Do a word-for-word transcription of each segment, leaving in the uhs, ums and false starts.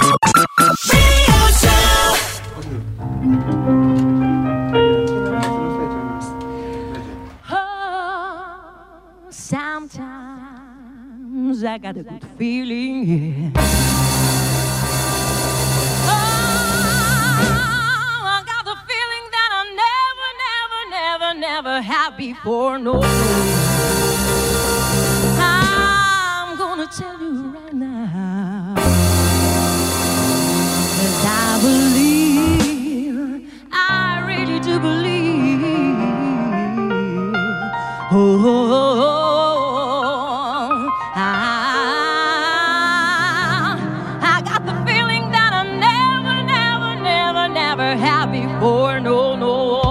Sometimes I got a good feeling, yeah. Oh, I got the feeling that I never, never, never, never had before, no. I'm gonna tell you right now, 'cause I believe, I really do believe. Oh, oh, oh, oh. Before, no, no.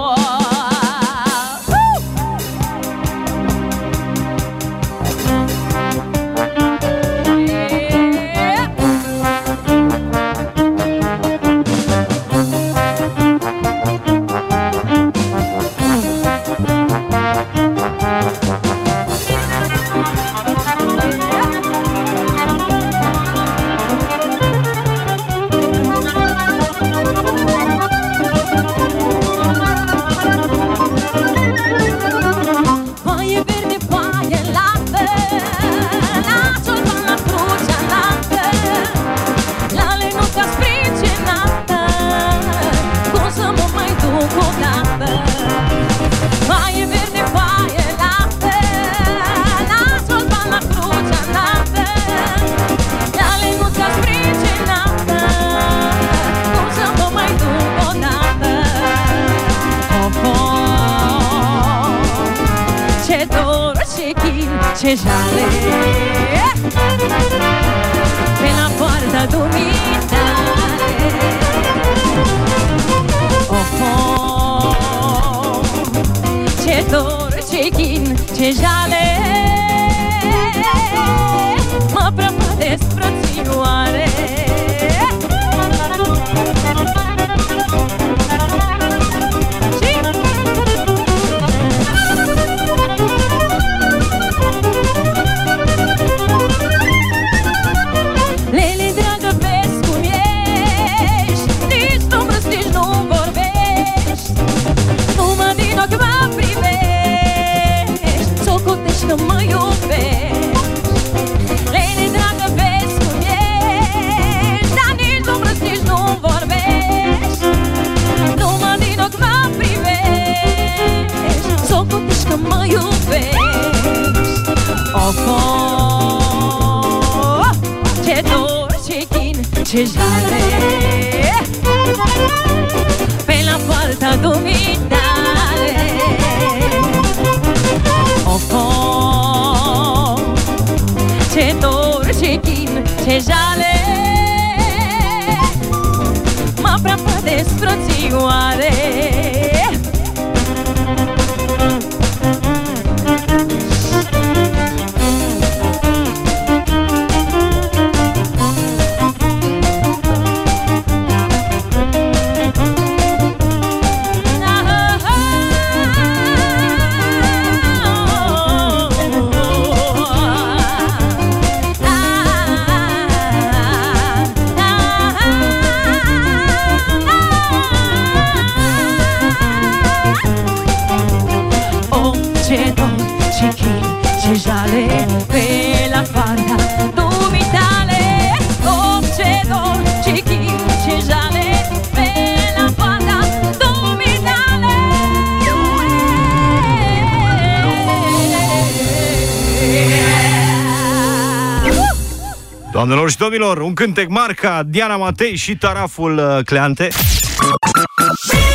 Ce jale pe la poarta dumitale. Oh, oh, ce dor, ce chin, ce jale mă prăpădesc frățioare. Că mă iubești, Lene, dragă, vezi cum ești, dar nici nu râzi, nici nu vorbești. Numai din ochi mă privești, socotești că mă iubești. Of, oh, ce dor, ce chin, ce jale pe la poarta dumitale. Of, oh, ce dor, ce chin, ce jale mă prăpădesc frățioare. Ce jale pe la poarta dumitale. Oh, ce dor, ce chin, ce jale pe la poarta dumitale. Doamnelor și domnilor, un cântec marca Diana Matei și Taraful Cleante.